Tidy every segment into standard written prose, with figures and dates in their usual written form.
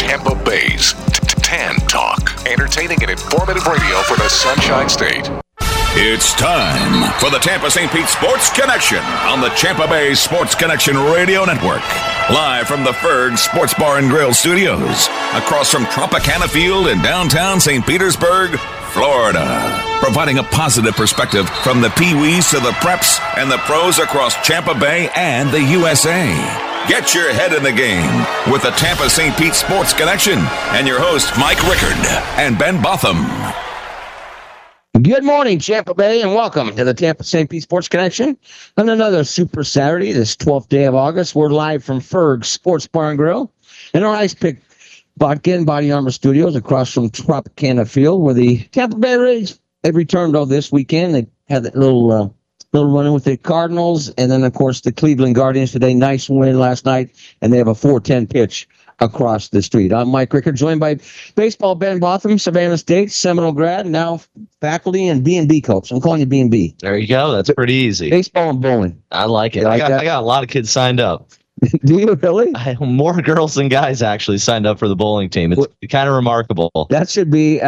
Tampa Bay's Tan Talk. Entertaining and informative radio for the Sunshine State. It's time for the Tampa St. Pete Sports Connection on the Tampa Bay Sports Connection Radio Network. Live from the Ferg Sports Bar and Grill Studios, across from Tropicana Field in downtown St. Petersburg, Florida. Providing a positive perspective from the Pee-wees to the preps and the pros across Tampa Bay and the USA. Get your head in the game with the Tampa St. Pete Sports Connection and your hosts Mike Rickard and Ben Botham. Good morning, Tampa Bay, and welcome to the Tampa St. Pete Sports Connection on another Super Saturday, this 12th day of August. We're live from Ferg Sports Bar and Grill in our Ice Pick Vodka and Body Armor Studios across from Tropicana Field, where the Tampa Bay Rays have returned this weekend. They had that little run-in with the Cardinals, and then, of course, the Cleveland Guardians today. Nice win last night, and they have a 4-10 pitch across the street. I'm Mike Rickard, joined by baseball Ben Botham, Savannah State, Seminole grad, now faculty and B&B coach. I'm calling you B&B. There you go. That's pretty easy. Baseball and bowling. I like it. I got a lot of kids signed up. Do you really? More girls than guys actually signed up for the bowling team. It's kind of remarkable. That should be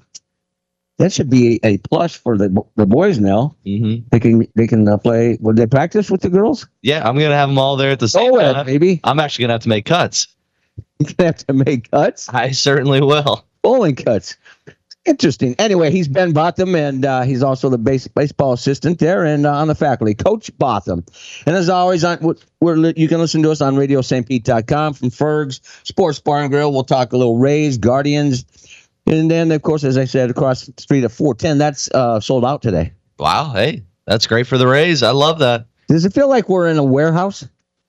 a plus for the boys now. Mm-hmm. They can play. Would they practice with the girls? Yeah, I'm gonna have them all there at the same time. Maybe. I'm actually gonna have to make cuts. You're gonna have to make cuts. I certainly will. Bowling cuts. Interesting. Anyway, he's Ben Botham, and he's also the baseball assistant there and on the faculty, Coach Botham. And as always, you can listen to us on RadioStPete.com from Ferg's Sports Bar and Grill. We'll talk a little Rays, Guardians, and then, of course, as I said, across the street at 410, that's sold out today. Wow. Hey, that's great for the Rays. I love that. Does it feel like we're in a warehouse?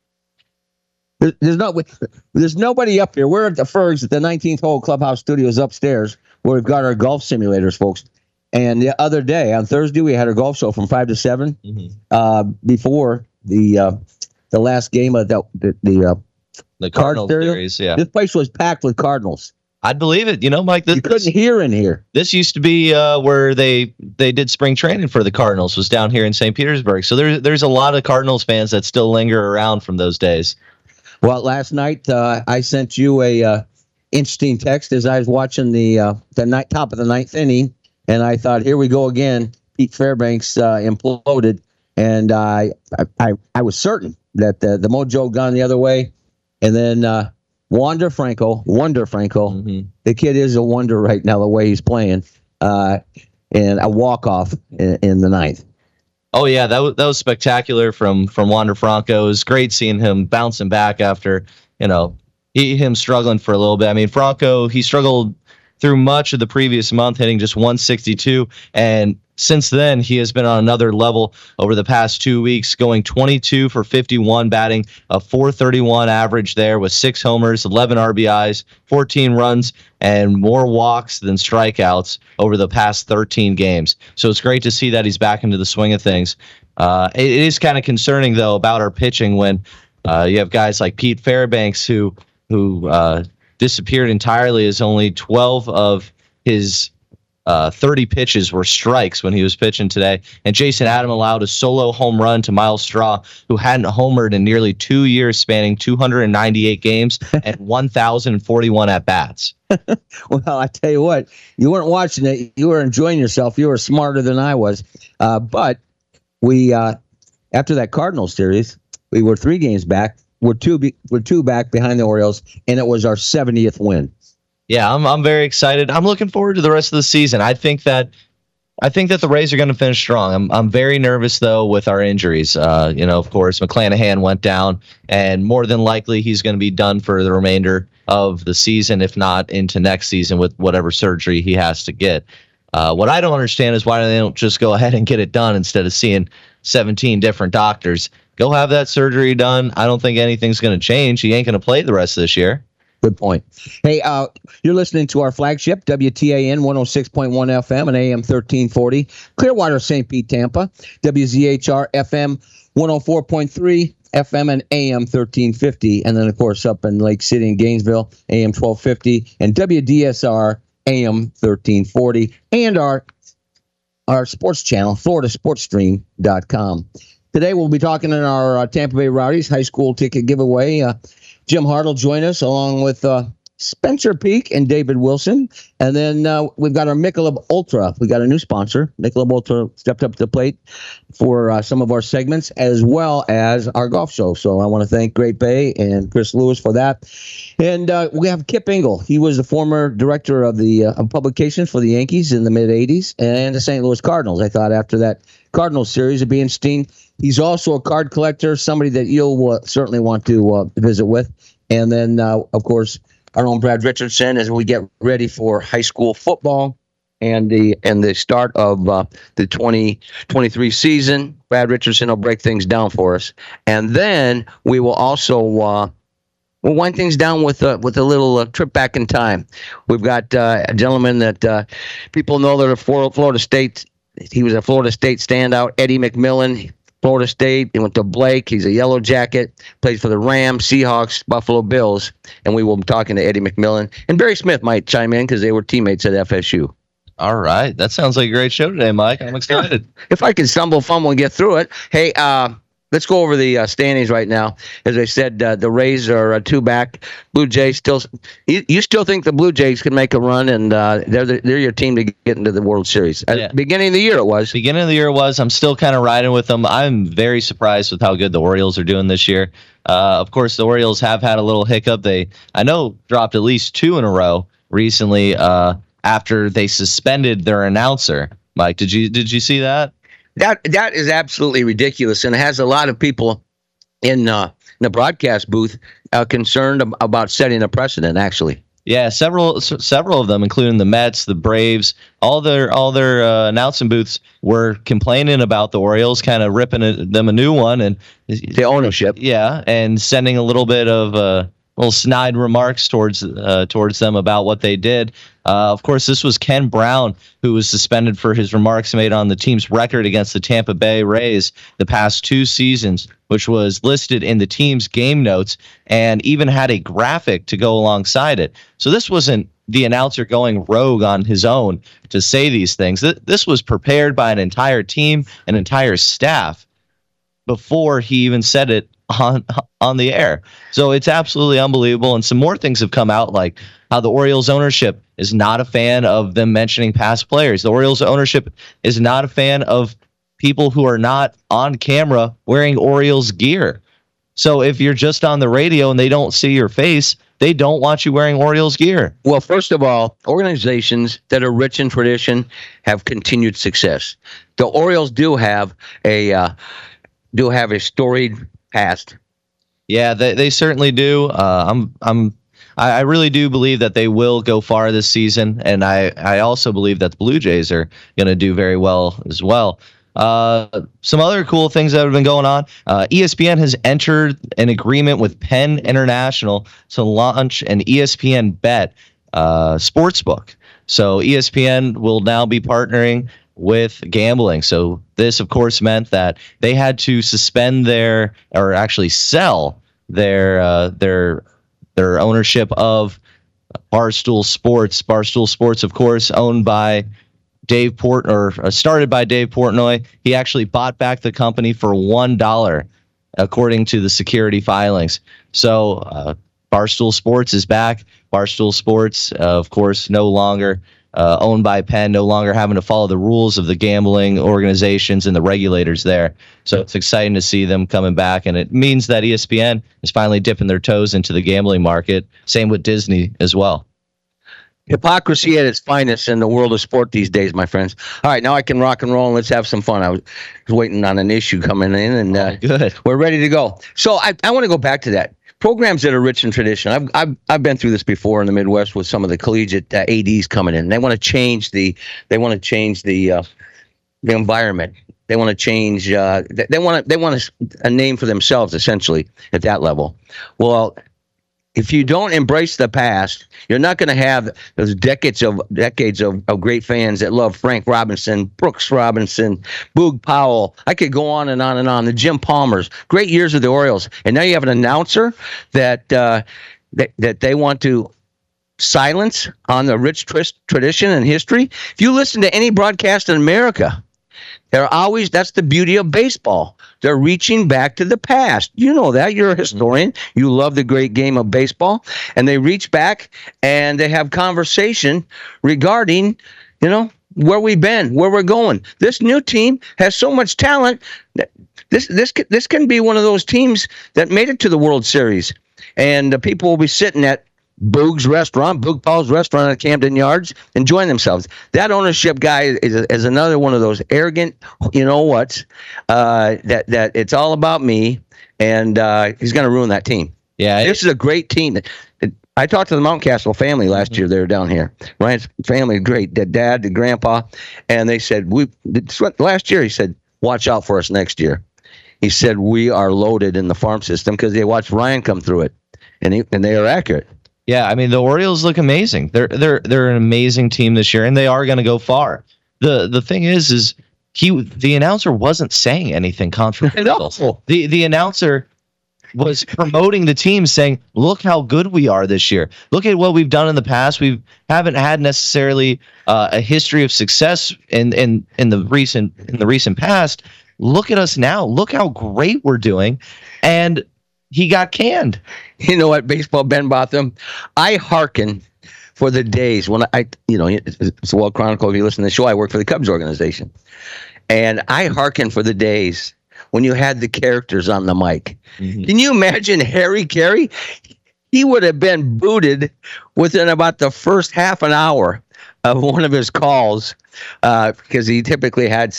There's nobody up here. We're at the Fergs at the 19th hole clubhouse studios upstairs, where we've got our golf simulators, folks. And the other day, on Thursday, we had our golf show from 5 to 7 before the last game of the Cardinals series. Yeah, this place was packed with Cardinals. I'd believe it. You know, Mike, you couldn't hear in here. This used to be where they did spring training for the Cardinals, was down here in St. Petersburg. So there's a lot of Cardinals fans that still linger around from those days. Well, last night I sent you a interesting text as I was watching the top of the ninth inning, and I thought, here we go again. Pete Fairbanks imploded, and I was certain that the mojo gone the other way, and then Wander Franco, the kid is a wonder right now the way he's playing, and a walk-off in the ninth. Oh yeah, that was spectacular from Wander Franco. It was great seeing him bouncing back after him struggling for a little bit. I mean, Franco, he struggled through much of the previous month, hitting just 162, and since then he has been on another level over the past 2 weeks, going 22 for 51, batting a .431 average there with 6 homers, 11 RBIs, 14 runs, and more walks than strikeouts over the past 13 games. So it's great to see that he's back into the swing of things. It is kind of concerning, though, about our pitching when you have guys like Pete Fairbanks who disappeared entirely, as only 12 of his 30 pitches were strikes when he was pitching today. And Jason Adam allowed a solo home run to Miles Straw, who hadn't homered in nearly 2 years, spanning 298 games and 1,041 at-bats. Well, I tell you what, you weren't watching it. You were enjoying yourself. You were smarter than I was. But we, after that Cardinals series, we were 3 games back. We're two back behind the Orioles, and it was our 70th win. Yeah, I'm very excited. I'm looking forward to the rest of the season. I think that the Rays are going to finish strong. I'm very nervous though with our injuries. Of course, McClanahan went down, and more than likely he's going to be done for the remainder of the season, if not into next season with whatever surgery he has to get. What I don't understand is why they don't just go ahead and get it done instead of seeing 17 different doctors. Go have that surgery done. I don't think anything's going to change. He ain't going to play the rest of this year. Good point. Hey, you're listening to our flagship, WTAN 106.1 FM and AM 1340, Clearwater, St. Pete, Tampa, WZHR FM 104.3 FM and AM 1350, and then, of course, up in Lake City and Gainesville, AM 1250, and WDSR AM 1340, and our sports channel, FloridaSportsStream.com. Today we'll be talking in our Tampa Bay Rowdies high school ticket giveaway. Jim Hart will join us along with Spencer Peak and David Wilson. And then we've got our Michelob Ultra. We got a new sponsor. Michelob Ultra stepped up to the plate for some of our segments as well as our golf show. So I want to thank Great Bay and Chris Lewis for that. And we have Kip Engel. He was the former director of the publications for the Yankees in the mid-'80s and the St. Louis Cardinals. I thought after that Cardinals series of being Steen, he's also a card collector, somebody that you'll certainly want to visit with. And then, of course, our own Brad Richardson as we get ready for high school football and the start of the 2023 season. Brad Richardson will break things down for us. And then we will also we'll wind things down with a little trip back in time. We've got a gentleman that people know that are Florida State. He was a Florida State standout, Eddie McMillan. Florida State. He went to Blake. He's a Yellow Jacket. Plays for the Rams, Seahawks, Buffalo Bills. And we will be talking to Eddie McMillan. And Barry Smith might chime in because they were teammates at FSU. All right. That sounds like a great show today, Mike. I'm excited. If I can stumble, fumble, and get through it. Hey, let's go over the standings right now. As I said, the Rays are 2 back. Blue Jays still. You still think the Blue Jays can make a run, and they're your team to get into the World Series. At the beginning of the year, it was. Beginning of the year, it was. I'm still kind of riding with them. I'm very surprised with how good the Orioles are doing this year. Of course, the Orioles have had a little hiccup. They, I know, dropped at least 2 in a row recently after they suspended their announcer. Mike, did you see that? That is absolutely ridiculous, and it has a lot of people in the broadcast booth concerned about setting a precedent. Actually, yeah, several of them, including the Mets, the Braves, all their announcing booths were complaining about the Orioles, kind of ripping them a new one, and the ownership, and sending a little bit of little snide remarks towards them about what they did. Of course, this was Ken Brown, who was suspended for his remarks made on the team's record against the Tampa Bay Rays the past 2 seasons, which was listed in the team's game notes and even had a graphic to go alongside it. So this wasn't the announcer going rogue on his own to say these things. This was prepared by an entire team, an entire staff, before he even said it on the air. So it's absolutely unbelievable. And some more things have come out, like how the Orioles ownership is not a fan of them mentioning past players. The Orioles ownership is not a fan of people who are not on camera wearing Orioles gear. So if you're just on the radio and they don't see your face, they don't want you wearing Orioles gear. Well, first of all, organizations that are rich in tradition have continued success. The Orioles do have a storied past. Yeah, they certainly do. I really do believe that they will go far this season, and I also believe that the Blue Jays are going to do very well as well. Some other cool things that have been going on. ESPN has entered an agreement with Penn International to launch an ESPN Bet sportsbook. So ESPN will now be partnering with gambling. So this, of course, meant that they had to suspend sell their ownership of Barstool Sports. Barstool Sports, of course, owned by Dave started by Dave Portnoy. He actually bought back the company for $1, according to the security filings. So Barstool Sports is back. Barstool Sports, of course, no longer owned by Penn, no longer having to follow the rules of the gambling organizations and the regulators there. So it's exciting to see them coming back, and it means that ESPN is finally dipping their toes into the gambling market. Same with Disney as well. Hypocrisy at its finest in the world of sport these days, my friends. All right, now I can rock and roll and let's have some fun. I was waiting on an issue coming in, and good. We're ready to go. So I want to go back to that. Programs that are rich in tradition. I've been through this before in the Midwest with some of the collegiate ADs coming in. They want to change the environment. They want to change. They want a name for themselves essentially at that level. Well, if you don't embrace the past, you're not going to have those decades of great fans that love Frank Robinson, Brooks Robinson, Boog Powell. I could go on and on and on. The Jim Palmers, great years of the Orioles, and now you have an announcer that they want to silence on the rich tradition and history. If you listen to any broadcast in America, That's the beauty of baseball. They're reaching back to the past. You know that. You're a historian. You love the great game of baseball. And they reach back and they have conversation regarding, where we've been, where we're going. This new team has so much talent. This can be one of those teams that made it to the World Series. And the people will be sitting at Boog Paul's restaurant at Camden Yards, enjoying themselves. That ownership guy is another one of those arrogant, that it's all about me, and he's going to ruin that team. Yeah, this is a great team. I talked to the Mountcastle family last year. They were down here. Ryan's family, great. The dad, the grandpa, and they said last year. He said, "Watch out for us next year." He said, "We are loaded in the farm system," because they watched Ryan come through it, and they are accurate. Yeah, I mean, the Orioles look amazing. They're an amazing team this year, and they are going to go far. The thing is the announcer wasn't saying anything controversial. The announcer was promoting the team, saying, "Look how good we are this year. Look at what we've done in the past. We haven't had necessarily a history of success in the recent past. Look at us now. Look how great we're doing." And he got canned. You know what, Baseball Ben Botham? I hearken for the days when it's the World Chronicle. If you listen to the show, I work for the Cubs organization. And I hearken for the days when you had the characters on the mic. Mm-hmm. Can you imagine Harry Carey? He would have been booted within about the first half an hour of one of his calls, because he typically had,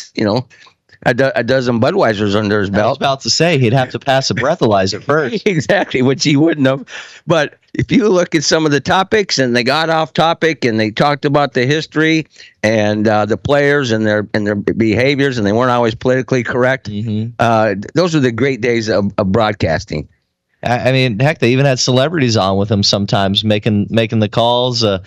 a dozen Budweisers under his belt. I was about to say he'd have to pass a breathalyzer first. Exactly, which he wouldn't have. But if you look at some of the topics, and they got off topic, and they talked about the history and the players and their behaviors, and they weren't always politically correct. Mm-hmm. Those are the great days of broadcasting. I mean, heck, they even had celebrities on with them sometimes, making the calls. Who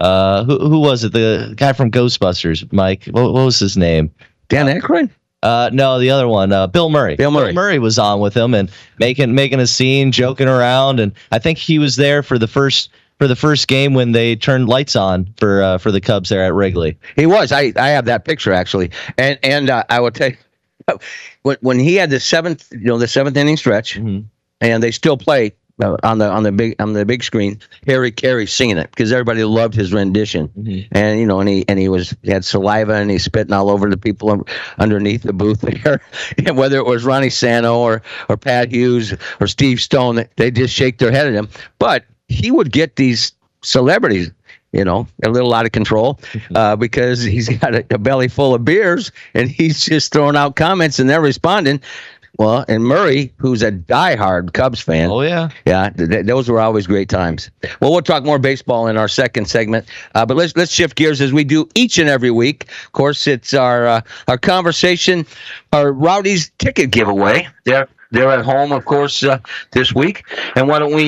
was it? The guy from Ghostbusters, Mike. What was his name? Dan Aykroyd? No, the other one, Bill Murray. Bill Murray was on with him and making a scene, joking around, and I think he was there for the first game when they turned lights on for the Cubs there at Wrigley. He was. I have that picture actually, and I will tell you, when he had the seventh inning stretch, mm-hmm. and they still play on the big screen, Harry Carey singing it, because everybody loved his rendition. Mm-hmm. And he had saliva, and he's spitting all over the people underneath the booth there. And whether it was Ronnie Santo or Pat Hughes or Steve Stone, they just shake their head at him. But he would get these celebrities, a little out of control, because he's got a belly full of beers, and he's just throwing out comments, and they're responding. Well, and Murray, who's a diehard Cubs fan. Oh, yeah. Yeah, those were always great times. Well, we'll talk more baseball in our second segment, but let's shift gears as we do each and every week. Of course, it's our conversation, our Rowdy's ticket giveaway. They're at home, of course, this week. And why don't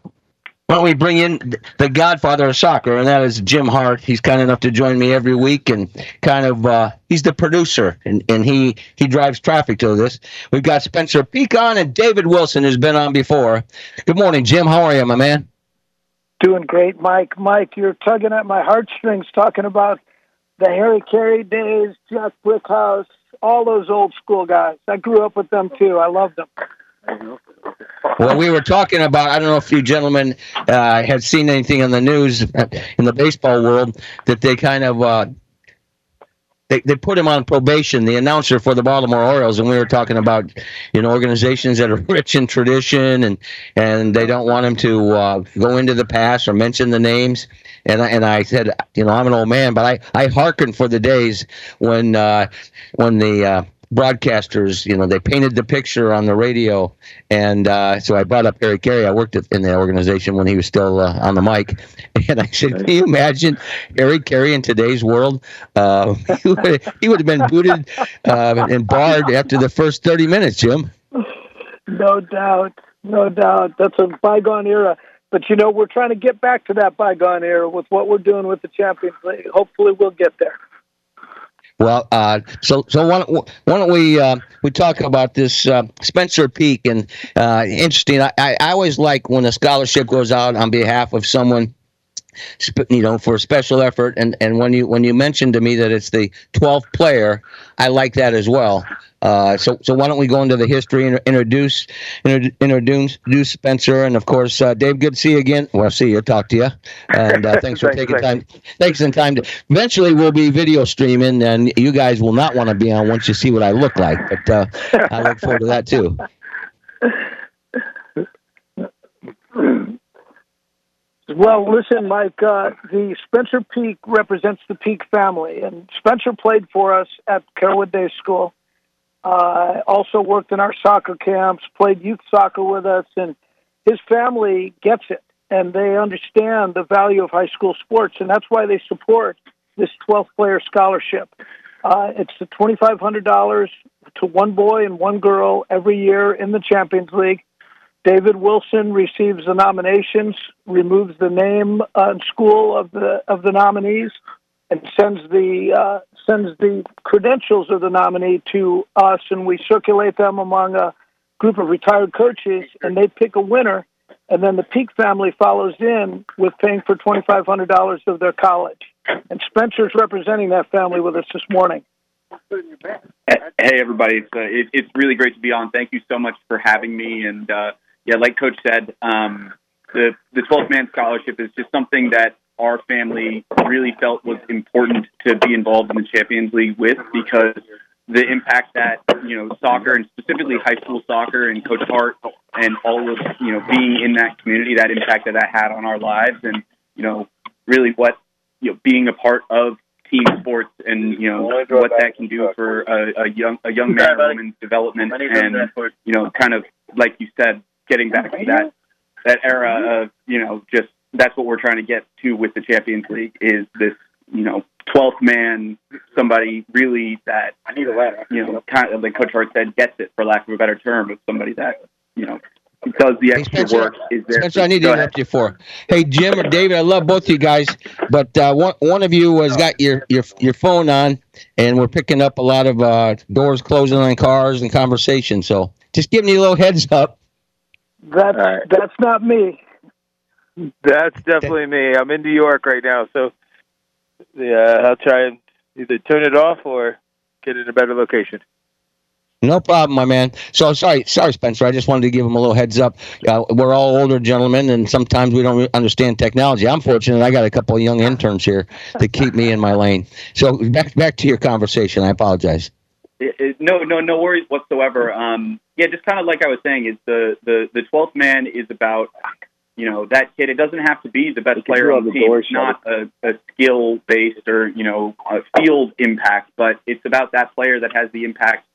we bring in the godfather of soccer, and that is Jim Hart. He's kind enough to join me every week, and he's the producer, and he drives traffic to this. We've got Spencer Peak on, and David Wilson, who's been on before. Good morning, Jim. How are you, my man? Doing great, Mike. Mike, you're tugging at my heartstrings talking about the Harry Carey days, Jack Brickhouse, all those old school guys. I grew up with them, too. I love them. Well, we were talking about, I don't know if you gentlemen had seen anything in the news in the baseball world, that they kind of they put him on probation, the announcer for the Baltimore Orioles, and we were talking about organizations that are rich in tradition, and they don't want him to go into the past or mention the names. And I said, I'm an old man, but I hearken for the days when the broadcasters, they painted the picture on the radio, and so I brought up Harry Carey. I worked in the organization when he was still on the mic, and I said, "Can you imagine Harry Carey in today's world? He would have been booted and barred after the first 30 minutes." Jim, no doubt. That's a bygone era. But we're trying to get back to that bygone era with what we're doing with the Champions League. Hopefully, we'll get there. Well, so why don't we talk about this Spencer Peak, and interesting. I always like when a scholarship goes out on behalf of someone for a special effort. And when you mentioned to me that it's the 12th player, I like that as well. So why don't we go into the history and introduce Spencer, and of course Dave. Good to see you again. Well, talk to you, and thanks for taking time. Thanks some time. Eventually, we'll be video streaming, and you guys will not want to be on once you see what I look like. But I look forward to that too. Well, listen, Mike, the Spencer Peak represents the Peak family, and Spencer played for us at Carrollwood Day School. Also worked in our soccer camps, played youth soccer with us, and his family gets it, and they understand the value of high school sports, and that's why they support this 12th player scholarship. It's the $2,500 to one boy and one girl every year in the Champions League. David Wilson receives the nominations, removes the name and school of the nominees, and sends the credentials of the nominee to us, and we circulate them among a group of retired coaches, and they pick a winner, and then the Peak family follows in with paying for $2,500 of their college. And Spencer's representing that family with us this morning. Hey, everybody. It's really great to be on. Thank you so much for having me. And, like Coach said, the 12th Man Scholarship is just something that our family really felt was important to be involved in the Champions League with, because the impact that, soccer, and specifically high school soccer, and Coach Hart and all of, being in that community, that impact that had on our lives, and, really what, being a part of team sports and, what that can do for a young man or woman's development, and, kind of, like you said, getting back to that era of, just that's what we're trying to get to with the Champions League, is this, 12th man, somebody really that, kind of like Coach Hart said, gets it, for lack of a better term, of somebody that, does the extra work. Is there? Spencer, I need to interrupt you for. Hey, Jim or David, I love both of you guys, but one of you has got your phone on, and we're picking up a lot of doors closing on cars and conversation. So just giving you a little heads up. That's not me. That's definitely me. I'm in New York right now, so I'll try and either turn it off or get in a better location. No problem, my man. So sorry, Spencer. I just wanted to give him a little heads up. We're all older gentlemen, and sometimes we don't understand technology. I'm fortunate; I got a couple of young interns here to keep me in my lane. So back to your conversation. I apologize. No worries whatsoever. Just kind of like I was saying, is the 12th man is about, that kid. It doesn't have to be the best player on the team. It's not a skill-based or, a field impact, but it's about that player that has the impact,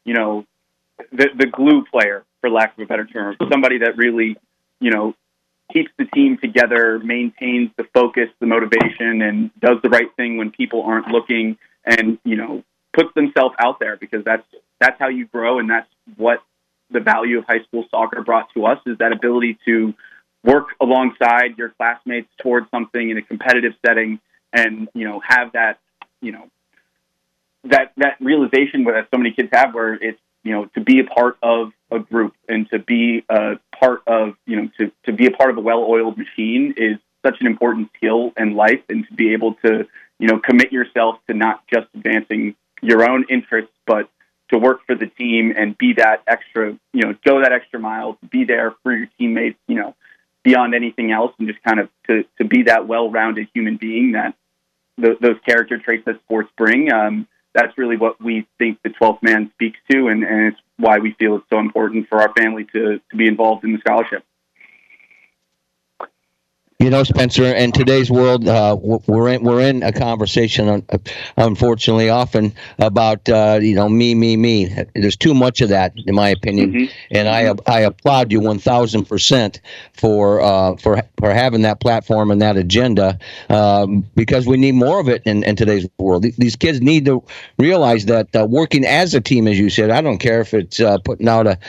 the glue player, for lack of a better term. Somebody that really, keeps the team together, maintains the focus, the motivation, and does the right thing when people aren't looking, and, puts themselves out there, because that's how you grow, and that's what the value of high school soccer brought to us, is that ability to work alongside your classmates towards something in a competitive setting, and, have that, that realization that so many kids have, where it's, to be a part of a group, and to be a part of, to be a part of a well-oiled machine is such an important skill in life, and to be able to, commit yourself to not just advancing your own interests, but to work for the team and be that extra, go that extra mile, to be there for your teammates, beyond anything else, and just kind of to be that well-rounded human being that those character traits that sports bring. That's really what we think the 12th man speaks to, and it's why we feel it's so important for our family to be involved in the scholarship. Spencer, in today's world, we're in a conversation, unfortunately, often about me. There's too much of that, in my opinion, mm-hmm. and I applaud you 1,000% for having that platform and that agenda, because we need more of it in today's world. These kids need to realize that working as a team, as you said, I don't care if it's putting out an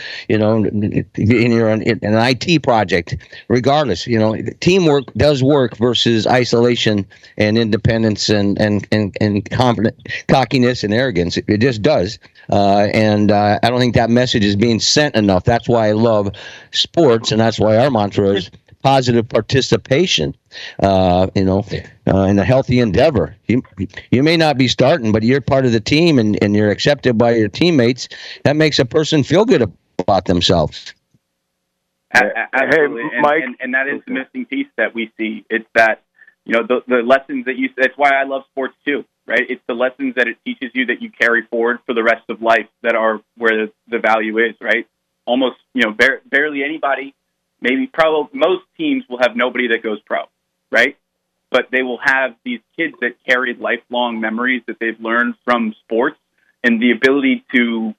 IT project, regardless. Teamwork does work versus isolation and independence and confident cockiness and arrogance. It just does. And I don't think that message is being sent enough. That's why I love sports, and that's why our mantra is positive participation, in a healthy endeavor. You may not be starting, but you're part of the team and you're accepted by your teammates. That makes a person feel good about themselves. Absolutely. Hey, Mike. And that is the missing piece that we see. It's that, the lessons that that's why I love sports too, right? It's the lessons that it teaches you that you carry forward for the rest of life that are where the value is, right? Almost, barely anybody, probably most teams will have nobody that goes pro, right? But they will have these kids that carry lifelong memories that they've learned from sports, and the ability to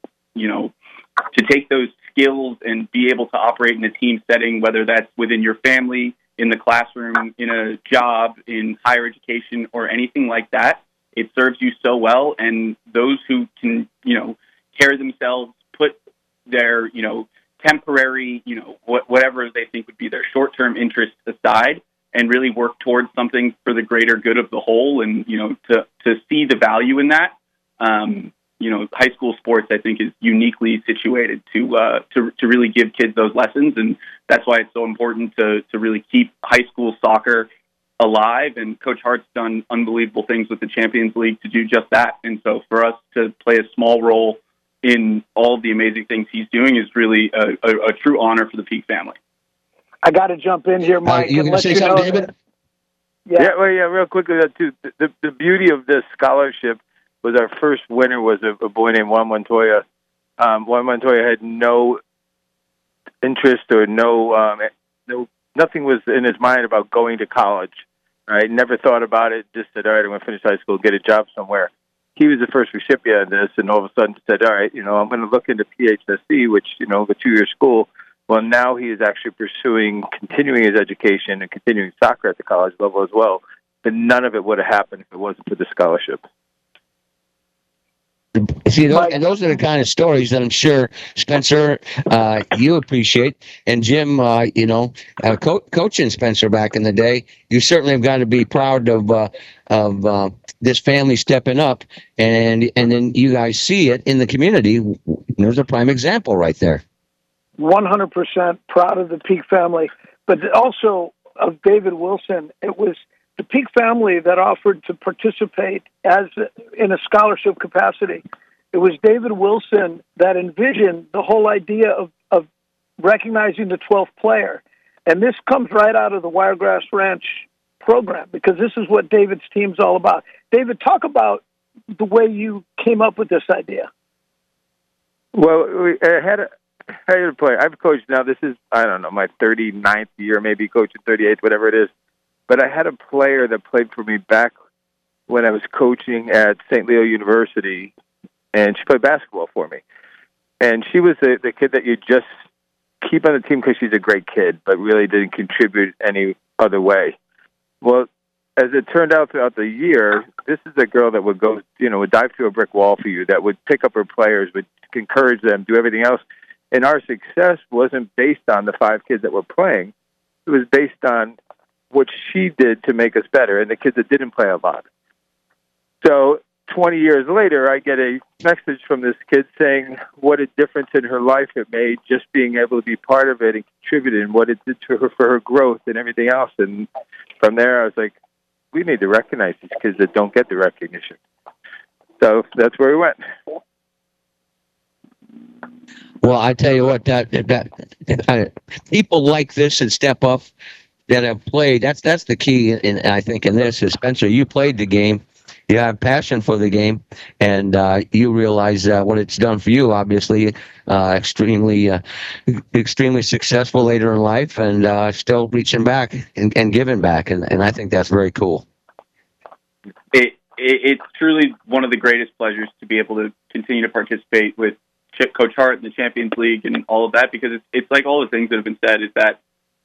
take those skills and be able to operate in a team setting, whether that's within your family, in the classroom, in a job, in higher education, or anything like that. It serves you so well. And those who can, carry themselves, put their, temporary, whatever they think would be their short-term interests aside, and really work towards something for the greater good of the whole, and to see the value in that. High school sports, I think, is uniquely situated to really give kids those lessons, and that's why it's so important to really keep high school soccer alive. And Coach Hart's done unbelievable things with the Champions League to do just that. And so for us to play a small role in all of the amazing things he's doing is really a true honor for the Peak family. I got to jump in here, Mike. You going to say something, David? Yeah, real quickly, too. The beauty of this scholarship was our first winner was a boy named Juan Montoya. Juan Montoya had no interest or nothing was in his mind about going to college. Right? Never thought about it. Just said, all right, I'm going to finish high school, get a job somewhere. He was the first recipient of this, and all of a sudden said, all right, I'm going to look into PHSC, which, the 2-year school. Well, now he is actually continuing his education and continuing soccer at the college level as well. But none of it would have happened if it wasn't for the scholarship. See, those are the kind of stories that I'm sure, Spencer, you appreciate. And Jim, coaching Spencer back in the day, you certainly have got to be proud of this family stepping up. And then you guys see it in the community. There's a prime example right there. 100% proud of the Peak family, but also of David Wilson. It was the Peak family that offered to participate in a scholarship capacity. It was David Wilson that envisioned the whole idea of recognizing the 12th player. And this comes right out of the Wiregrass Ranch program, because this is what David's team's all about. David, talk about the way you came up with this idea. Well, I had a player. I've coached now. This is, I don't know, my 39th year, maybe coaching 38th, whatever it is. But I had a player that played for me back when I was coaching at St. Leo University, and she played basketball for me. And she was the kid that you just keep on the team because she's a great kid, but really didn't contribute any other way. Well, as it turned out throughout the year, this is a girl that would go, would dive through a brick wall for you, that would pick up her players, would encourage them, do everything else. And our success wasn't based on the 5 kids that were playing. It was based on what she did to make us better, and the kids that didn't play a lot. So 20 years later, I get a message from this kid saying what a difference in her life it made just being able to be part of it and contribute, and what it did to her for her growth and everything else. And from there, I was like, we need to recognize these kids that don't get the recognition. So that's where we went. Well, I tell you what, that people like this and step up that have played. That's the key, I think, in this is, Spencer, you played the game. You have passion for the game, and you realize what it's done for you. Obviously, extremely successful later in life, and still reaching back and giving back, and I think that's very cool. It's truly one of the greatest pleasures to be able to continue to participate with Coach Hart in the Champions League and all of that, because it's like all the things that have been said is that,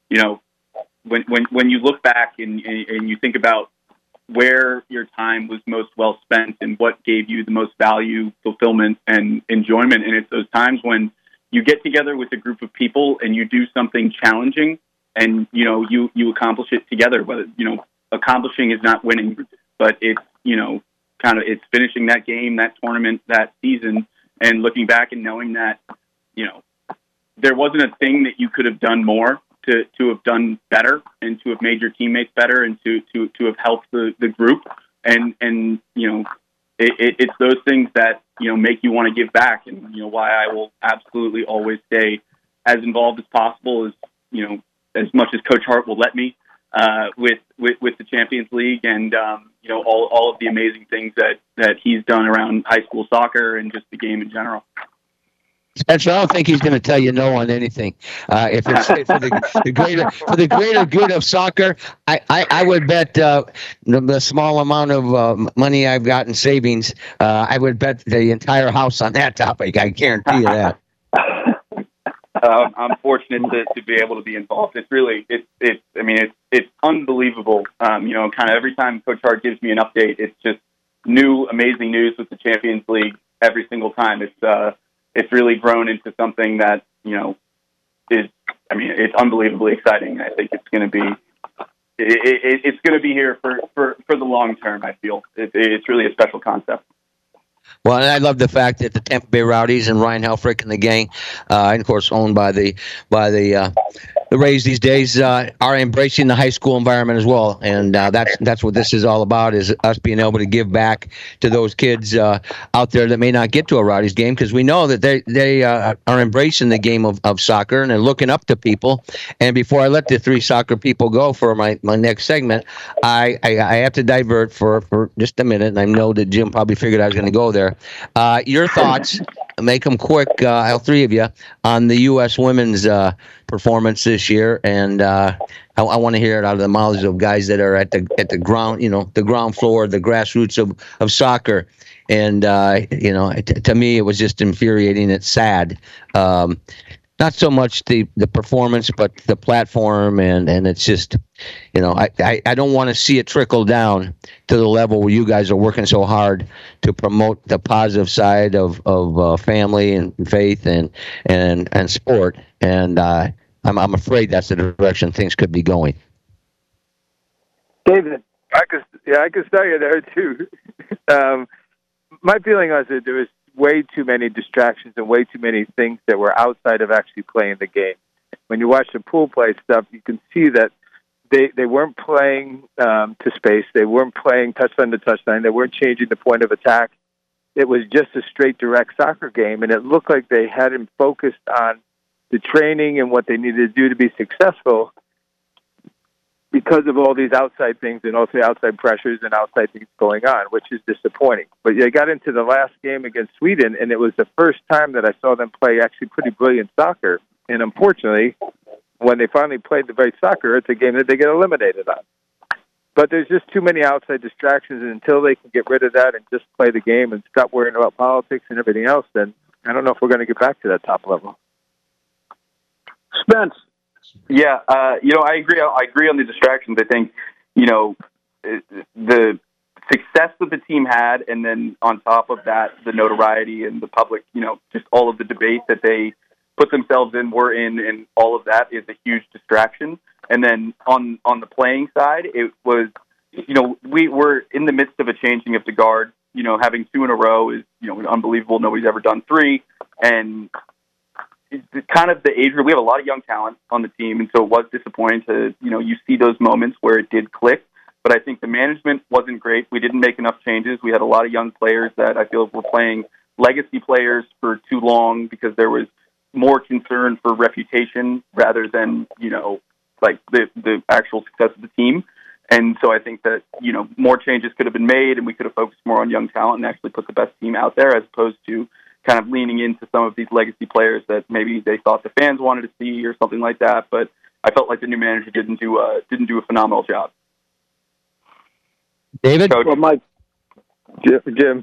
when you look back and you think about where your time was most well spent and what gave you the most value, fulfillment, and enjoyment, and it's those times when you get together with a group of people and you do something challenging and, you accomplish it together. Whether, accomplishing is not winning, but it's, it's finishing that game, that tournament, that season, and looking back and knowing that, there wasn't a thing that you could have done more to have done better and to have made your teammates better and to have helped the group. And it's those things that, make you want to give back, and, why I will absolutely always stay as involved as possible, as much as Coach Hart will let me, with the Champions League and, all of the amazing things that he's done around high school soccer and just the game in general. Spencer, I don't think he's going to tell you no on anything. If it's for the greater good of soccer, I would bet the small amount of money I've got in savings, I would bet the entire house on that topic. I guarantee you that. I'm fortunate to be able to be involved. It's unbelievable. Kind of every time Coach Hart gives me an update, it's just new, amazing news with the Champions League every single time. It's really grown into something that, it's unbelievably exciting. I think it's going to be, it's going to be here for the long term. I feel it's really a special concept. Well, and I love the fact that the Tampa Bay Rowdies and Ryan Helfrich and the gang, and of course owned by the Rays these days, are embracing the high school environment as well, and that's what this is all about: is us being able to give back to those kids out there that may not get to a Rowdies game, because we know that they are embracing the game of soccer and they're looking up to people. And before I let the three soccer people go for my next segment, I have to divert for just a minute, and I know that Jim probably figured I was going to go there. Your thoughts, make them quick, all three of you, on the U.S. women's performance this year, and I want to hear it out of the mouths of guys that are at the ground, the ground floor, the grassroots of soccer. And to me, it was just infuriating. It's sad. Not so much the performance, but the platform, and it's just, I don't want to see it trickle down to the level where you guys are working so hard to promote the positive side of family and faith and sport. And I'm afraid that's the direction things could be going. David, I could start you there too. My feeling was that there was way too many distractions and way too many things that were outside of actually playing the game. When you watch the pool play stuff, you can see that they weren't playing to space. They weren't playing touchline to touchline. They weren't changing the point of attack. It was just a straight direct soccer game, and it looked like they hadn't focused on the training and what they needed to do to be successful because of all these outside things and also outside pressures and outside things going on, which is disappointing. But they got into the last game against Sweden, and it was the first time that I saw them play actually pretty brilliant soccer. And unfortunately, when they finally played the right soccer, it's a game that they get eliminated on. But there's just too many outside distractions, and until they can get rid of that and just play the game and stop worrying about politics and everything else, then I don't know if we're going to get back to that top level. Spence. Yeah, I agree. I agree on the distractions. I think, the success that the team had, and then on top of that, the notoriety and the public, just all of the debate that they put themselves in, were in, and all of that is a huge distraction. And then on the playing side, it was, we were in the midst of a changing of the guard. Having two in a row is, unbelievable. Nobody's ever done three. And it's kind of the age group. We have a lot of young talent on the team, and so it was disappointing to, you see those moments where it did click. But I think the management wasn't great. We didn't make enough changes. We had a lot of young players that I feel were playing legacy players for too long because there was more concern for reputation rather than, like the actual success of the team. And so I think that, more changes could have been made, and we could have focused more on young talent and actually put the best team out there, as opposed to kind of leaning into some of these legacy players that maybe they thought the fans wanted to see or something like that. But I felt like the new manager didn't do a phenomenal job. David? Well, Mike. Jim.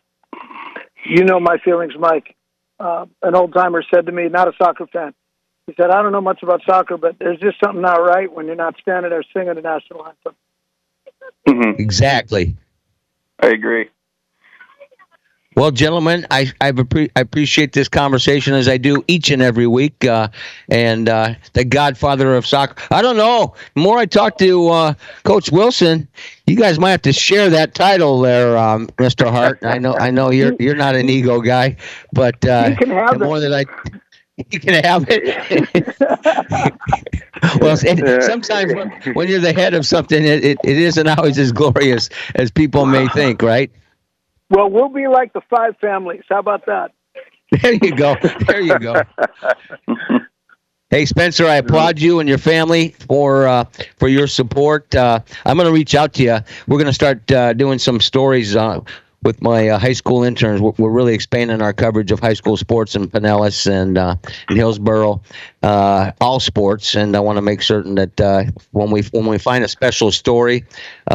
My feelings, Mike. An old-timer said to me, not a soccer fan, he said, I don't know much about soccer, but there's just something not right when you're not standing there singing the national anthem. Mm-hmm. Exactly. I agree. Well, gentlemen, I appreciate this conversation as I do each and every week. And the godfather of soccer. I don't know. The more I talk to Coach Wilson, you guys might have to share that title there, Mr. Hart. I know you're not an ego guy, but you can have the more that you can have it. Well, sometimes when you're the head of something, it isn't always as glorious as people may think, right? Well, we'll be like the Five Families. How about that? There you go. There you go. Hey, Spencer, I applaud you and your family for your support. I'm going to reach out to you. We're going to start doing some stories with my high school interns. We're really expanding our coverage of high school sports in Pinellas and in Hillsboro, all sports. And I want to make certain that when we find a special story,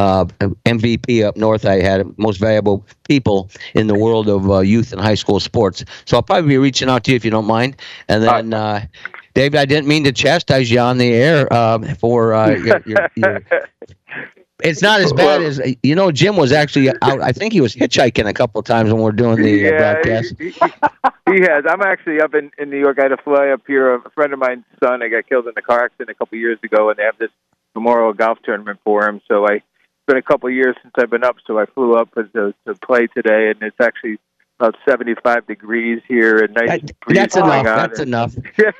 MVP up north, I had most valuable people in the world of youth and high school sports. So I'll probably be reaching out to you if you don't mind. And then, Dave, I didn't mean to chastise you on the air for your it's not as bad as, Jim was actually out. I think he was hitchhiking a couple of times when we're doing the broadcast. He has. I'm actually up in New York. I had to fly up here. A friend of mine's son, I got killed in a car accident a couple of years ago, and they have this memorial golf tournament for him. So it's been a couple of years since I've been up, so I flew up to play today, and it's actually about 75 degrees here, and nice breeze. That's enough. That's enough.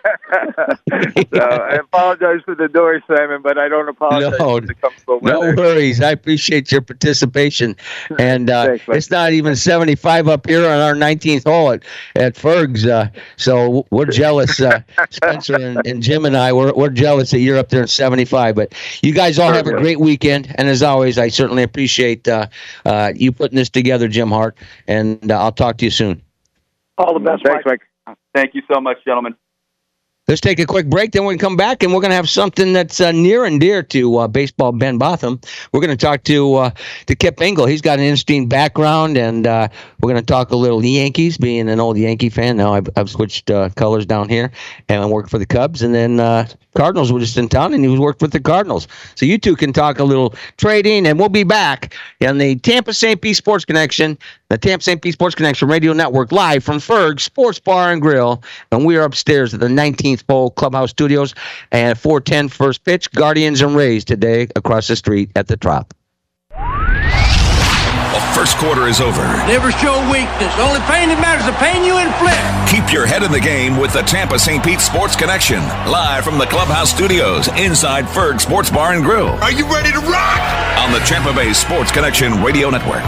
So I apologize for the door, Simon, but I don't apologize for the comfortable weather. No worries. I appreciate your participation. And thanks, it's not even 75 up here on our 19th hole at Ferg's. So we're jealous. Spencer and Jim and I, we're jealous that you're up there in 75. But you guys all have a great weekend. And as always, I certainly appreciate you putting this together, Jim Hart. And I'll talk to you soon. All the best, Thanks, Mike. Thank you so much, gentlemen. Let's take a quick break, then we can come back, and we're going to have something that's near and dear to baseball Ben Botham. We're going to talk to Kip Engel. He's got an interesting background, and we're going to talk a little Yankees, being an old Yankee fan. Now I've switched colors down here, and I work for the Cubs, and then Cardinals were just in town, and he worked with the Cardinals. So you two can talk a little trading, and we'll be back on the Tampa St. Pete Sports Connection, the Tampa St. Pete Sports Connection Radio Network, live from Ferg's Sports Bar and Grill, and we are upstairs at the 19th Hole Clubhouse Studios, and 4:10 first pitch, Guardians and Rays today across the street at the Trop. The first quarter is over. Never show weakness. The only pain that matters is the pain you inflict. Keep your head in the game with the Tampa St. Pete Sports Connection, live from the Clubhouse Studios inside Ferg Sports Bar and Grill. Are you ready to rock? On the Tampa Bay Sports Connection Radio Network.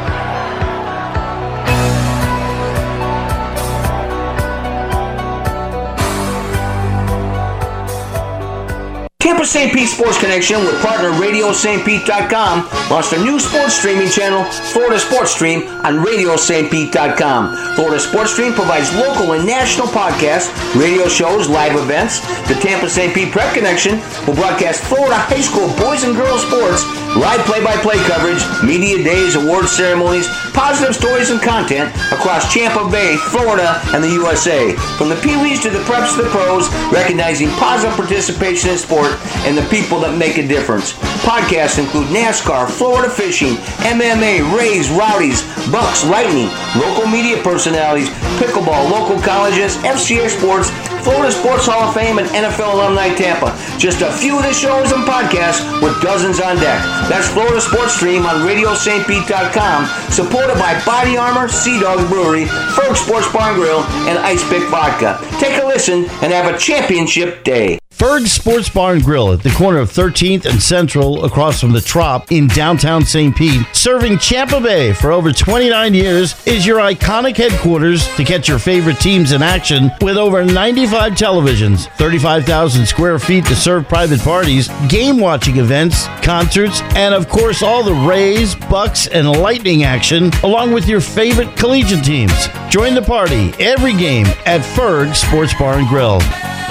Tampa St. Pete Sports Connection with partner RadioStPete.com launched a new sports streaming channel, Florida Sports Stream, on RadioStPete.com. Florida Sports Stream provides local and national podcasts, radio shows, live events. The Tampa St. Pete Prep Connection will broadcast Florida high school boys and girls sports, live play-by-play coverage, media days, award ceremonies, positive stories and content across Tampa Bay, Florida, and the USA. From the Pee-wees to the preps to the pros, recognizing positive participation in sport and the people that make a difference. Podcasts include NASCAR, Florida fishing, MMA, Rays, Rowdies, Bucks, Lightning, local media personalities, pickleball, local colleges, FCA sports, Florida Sports Hall of Fame, and NFL Alumni Tampa. Just a few of the shows and podcasts with dozens on deck. That's Florida Sports Stream on RadioStPete.com, supported by Body Armor, Sea Dog Brewery, Ferg Sports Bar and Grill, and Ice Pick Vodka. Take a listen and have a championship day. Ferg Sports Bar and Grill at the corner of 13th and Central across from the Trop in downtown St. Pete, serving Tampa Bay for over 29 years, is your iconic headquarters to catch your favorite teams in action with over 95 televisions, 35,000 square feet to serve private parties, game-watching events, concerts, and of course all the Rays, Bucks, and Lightning action, along with your favorite collegiate teams. Join the party every game at Ferg Sports Bar and Grill.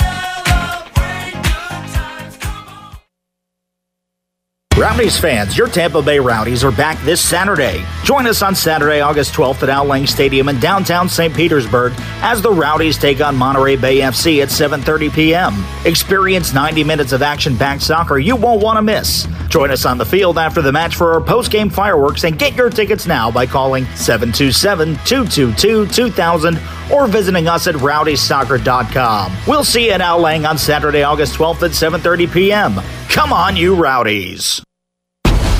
Rowdies fans, your Tampa Bay Rowdies are back this Saturday. Join us on Saturday, August 12th at Al Lang Stadium in downtown St. Petersburg as the Rowdies take on Monterey Bay FC at 7:30 p.m. Experience 90 minutes of action-packed soccer you won't want to miss. Join us on the field after the match for our post-game fireworks and get your tickets now by calling 727-222-2000 or visiting us at rowdiesoccer.com. We'll see you at Al Lang on Saturday, August 12th at 7:30 p.m. Come on, you Rowdies. The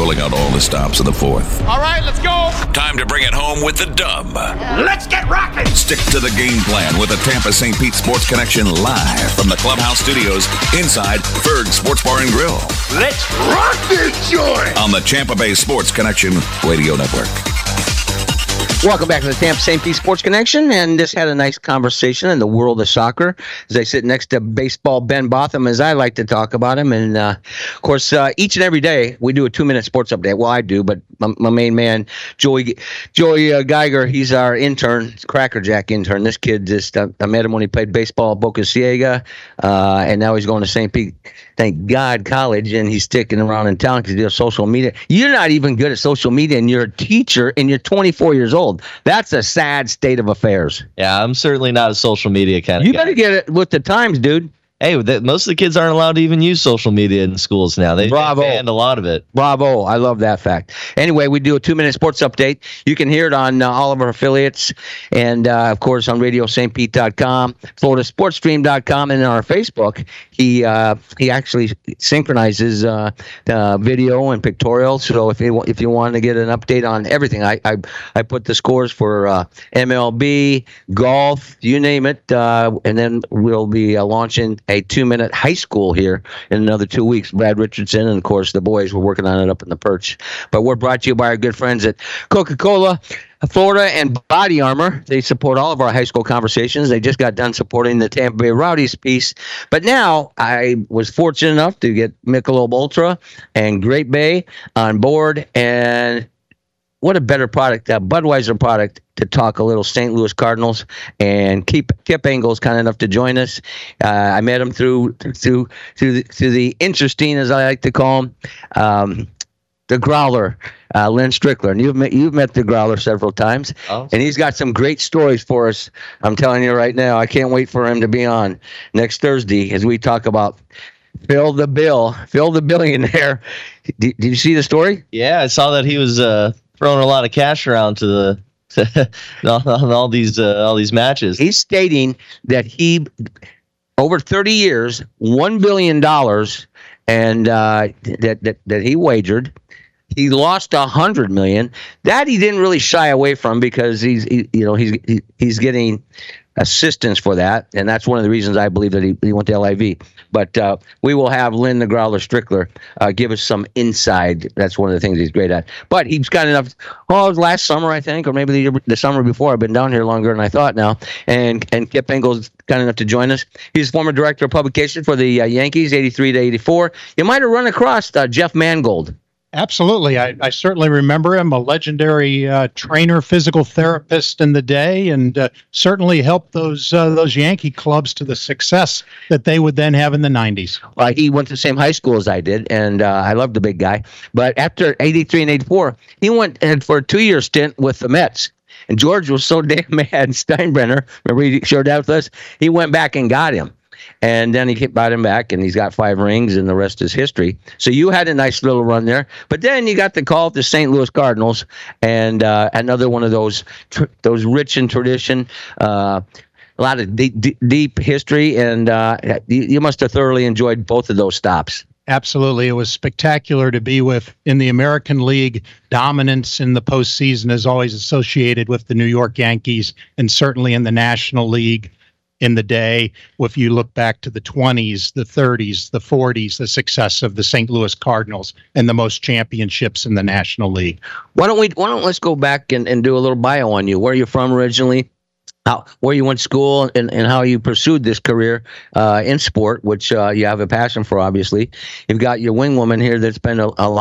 rolling out all the stops of the fourth. All right, let's go. Time to bring it home with the dub. Let's get rocking. Stick to the game plan with the Tampa St. Pete Sports Connection live from the Clubhouse Studios inside Ferg Sports Bar and Grill. Let's rock this joint. On the Tampa Bay Sports Connection Radio Network. Welcome back to the Tampa St. Pete Sports Connection, and just had a nice conversation in the world of soccer as I sit next to baseball Ben Botham, as I like to talk about him. And of course, each and every day we do a 2-minute sports update. Well, I do, but my main man, Joey Geiger, he's our intern, crackerjack intern. This kid just I met him when he played baseball at Boca Ciega, and now he's going to St. Pete, thank God, college, and he's sticking around in town because he does social media. You're not even good at social media, and you're a teacher, and you're 24 years old. That's a sad state of affairs. Yeah, I'm certainly not a social media kind of guy. You better get it with the times, dude. Hey, most of the kids aren't allowed to even use social media in schools now. They banned a lot of it. Bravo. I love that fact. Anyway, we do a 2-minute sports update. You can hear it on all of our affiliates and, of course, on RadioStPete.com, FloridaSportsStream.com, and on our Facebook. He actually synchronizes video and pictorial. So if you want to get an update on everything, I put the scores for MLB, golf, you name it, and then we'll be launching a 2-minute high school here in another 2 weeks. Brad Richardson and, of course, the boys were working on it up in the Perch. But we're brought to you by our good friends at Coca-Cola Florida and Body Armor. They support all of our high school conversations. They just got done supporting the Tampa Bay Rowdies piece. But now I was fortunate enough to get Michelob Ultra and Great Bay on board. And what a better product, a Budweiser product, to talk a little St. Louis Cardinals. And Kip Engel's kind enough to join us. I met him through the interesting, as I like to call him, the Growler, Lynn Strickler. And you've met the Growler several times. Oh. And he's got some great stories for us. I'm telling you right now, I can't wait for him to be on next Thursday as we talk about Phil the Billionaire. Did you see the story? Yeah, I saw that he was throwing a lot of cash around to all these matches. He's stating that he, over 30 years, $1 billion, and that he wagered. He lost $100 million. That he didn't really shy away from because he's getting assistance for that, and that's one of the reasons I believe that he went to LIV. But we will have Lynn the Growler Strickler give us some inside. That's one of the things he's great at. But he's got enough. Oh, it was last summer, I think, or maybe the summer before. I've been down here longer than I thought now. And Kip Engel's kind enough to join us. He's former director of publication for the Yankees, 83 to 84. You might have run across Jeff Mangold. Absolutely. I certainly remember him, a legendary trainer, physical therapist in the day, and certainly helped those Yankee clubs to the success that they would then have in the 90s. He went to the same high school as I did, and I loved the big guy. But after 83 and 84, he went for a 2-year stint with the Mets. And George was so damn mad, Steinbrenner, remember he shared that with us, he went back and got him. And then he brought him back, and he's got 5 rings, and the rest is history. So you had a nice little run there. But then you got the call to St. Louis Cardinals, and another one of those rich in tradition, a lot of deep history, and you must have thoroughly enjoyed both of those stops. Absolutely. It was spectacular to be with in the American League. Dominance in the postseason is always associated with the New York Yankees, and certainly in the National League. In the day, if you look back to the 20s, the 30s, the 40s, the success of the St. Louis Cardinals and the most championships in the National League. Why don't let's go back and do a little bio on you. Where you're from originally, where you went to school, and how you pursued this career in sport, which you have a passion for, obviously. You've got your wing woman here that's been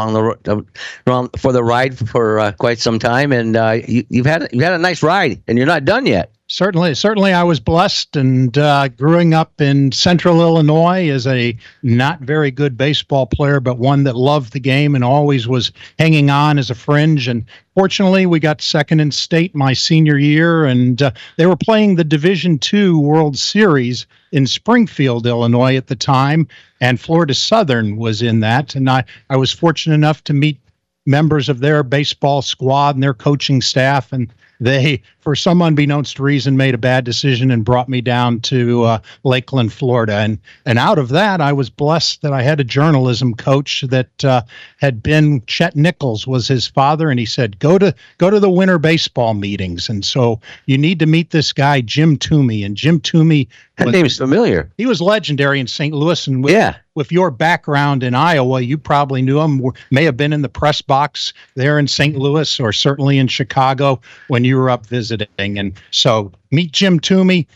along for the ride for quite some time, and you've had a nice ride, and you're not done yet. Certainly, I was blessed, and growing up in Central Illinois as a not very good baseball player, but one that loved the game and always was hanging on as a fringe. And fortunately, we got second in state my senior year, and they were playing the Division II World Series in Springfield, Illinois at the time, and Florida Southern was in that. And I was fortunate enough to meet members of their baseball squad and their coaching staff, and they, for some unbeknownst reason, made a bad decision and brought me down to Lakeland, Florida. And out of that, I was blessed that I had a journalism coach that had been, Chet Nichols was his father, and he said, go to the winter baseball meetings. And so you need to meet this guy, Jim Toomey. And Jim Toomey, that name's familiar. He was legendary in St. Louis, and with your background in Iowa, you probably knew him. May have been in the press box there in St. Louis, or certainly in Chicago when you were up visiting. And so met Jim Toomey.